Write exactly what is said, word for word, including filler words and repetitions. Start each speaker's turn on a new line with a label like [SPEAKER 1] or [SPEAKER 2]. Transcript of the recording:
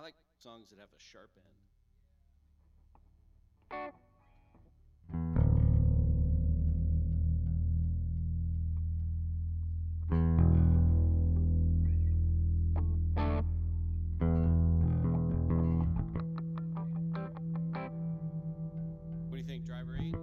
[SPEAKER 1] I like songs that have a sharp end. What do you think, driver eight?